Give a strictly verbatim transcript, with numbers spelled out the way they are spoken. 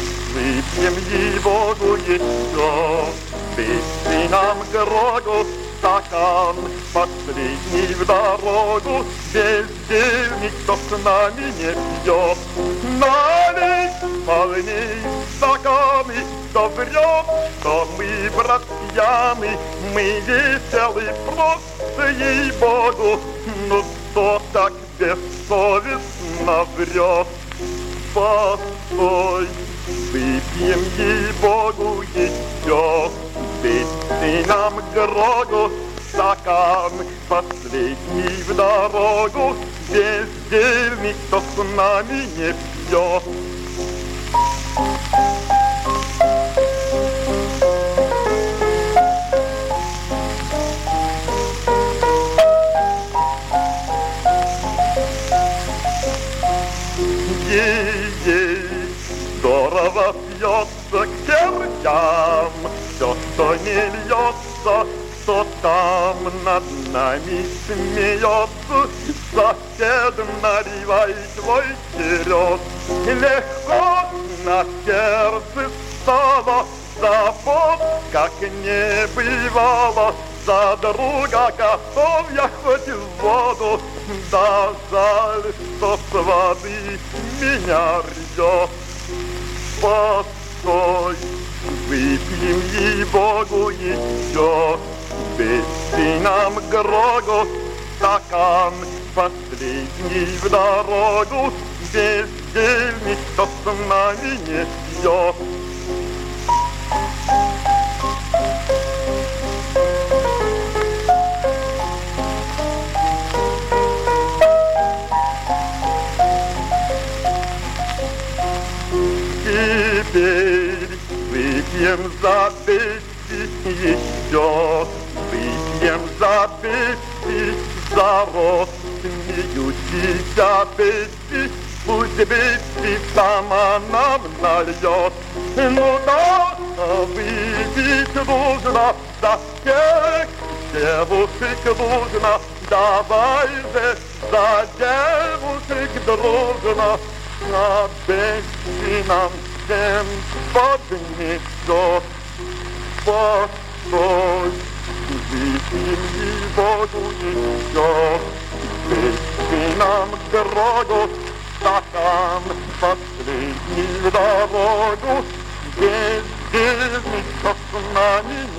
Выпьем его еще, выпей нам Грогу стакан, последний в дорогу, бездельник, кто с нами не пьет. Налей полней стаканы, кто врет, что мы братьями, мы веселы просто, ей-богу, ну кто так бессовестно врет? Постой, выпьем ей-богу еще, выпей нам Грогу стакан, последний в дорогу, бездельник, кто с нами не пьет. Ей-ей, здорово пьется к чертям, все, что не льется, что там над нами смеется. Сосед, наливай твой черед, легко на сердце стало, забот, как не бывало. За друга готов я хоть в воду, да жаль, что с воды меня рвет. Постой, выпьем ей-богу еще, выпей нам Грогу стакан, последний в дорогу, бездельник, кто с нами не пьет. Теперь выпьем за Бетти еще, выпьем за Бетти, за рост смеющийся Бетти, пусть Бетти сама нам нальет. Ну да, выпить нужно за всех девушек нужно, давай же за девушек дружно. А Бетти нам всем поднесет. Постой, выпьем ей-богу еще, выпей нам Грогу стакан, последний в дорогу, бездельник, кто с нами